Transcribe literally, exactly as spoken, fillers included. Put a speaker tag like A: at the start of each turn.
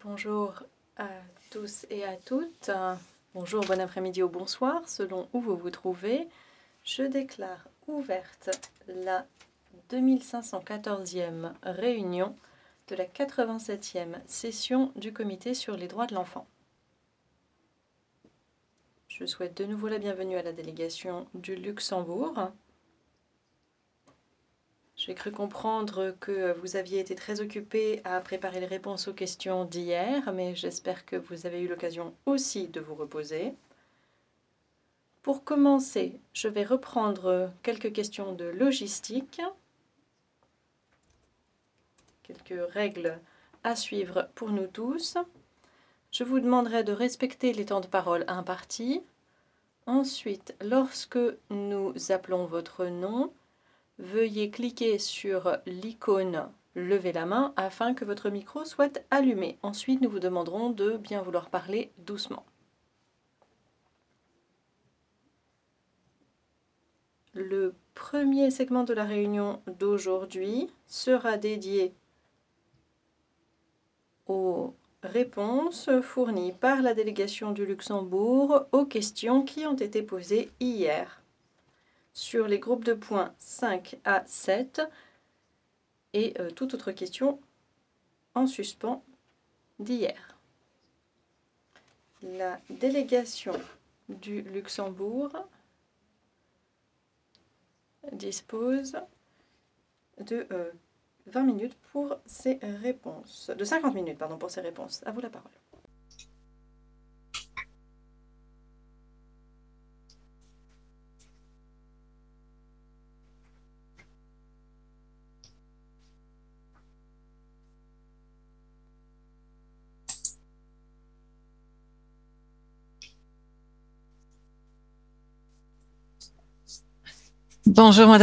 A: Bonjour à tous et à toutes. Bonjour, bon après-midi ou bonsoir, selon où vous vous trouvez. Je déclare ouverte la deux mille cinq cent quatorzième réunion de la quatre-vingt-septième session du Comité sur les droits de l'enfant. Je souhaite de nouveau la bienvenue à la délégation du Luxembourg. J'ai cru comprendre que vous aviez été très occupé à préparer les réponses aux questions d'hier, mais j'espère que vous avez eu l'occasion aussi de vous reposer. Pour commencer, je vais reprendre quelques questions de logistique, quelques règles à suivre pour nous tous. Je vous demanderai de respecter les temps de parole impartis. Ensuite, lorsque nous appelons votre nom, veuillez cliquer sur l'icône « Levez la main » afin que votre micro soit allumé. Ensuite, nous vous demanderons de bien vouloir parler doucement. Le premier segment de la réunion d'aujourd'hui sera dédié aux réponses fournies par la délégation du Luxembourg aux questions qui ont été posées hier sur les groupes de points cinq à sept et euh, toute autre question en suspens d'hier. La délégation du Luxembourg dispose de euh, vingt minutes pour ces réponses, de cinquante minutes pardon, pour ces réponses. À vous la parole.
B: Bonjour Madame